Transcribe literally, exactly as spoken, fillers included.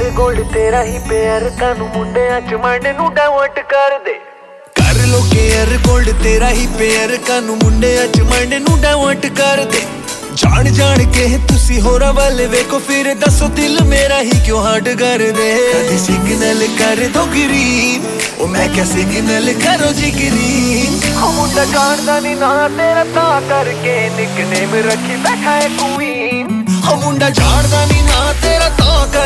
Air gold तेरा ही प्यार कानू मुंडियां च मांडे नू डाइवर्ट कर दे। कर लो केयर गोल्ड तेरा ही प्यार कानू मुंडियां च मांडे नू डाइवर्ट कर दे। जान जान के तुसी होरा वाले वेखो फिर दसो दिल मेरा ही क्यों हार्ड कर दे। कदी सिग्नल कर दो ग्रीन ओ मैं क्या सिग्नल करो जी ग्रीन। ओ मुंडा जानदा नी ना तेरा ता करके निकनेम रखी बैठा है क्वीन। ओ मुंडा जानदा नी ना तेरा ता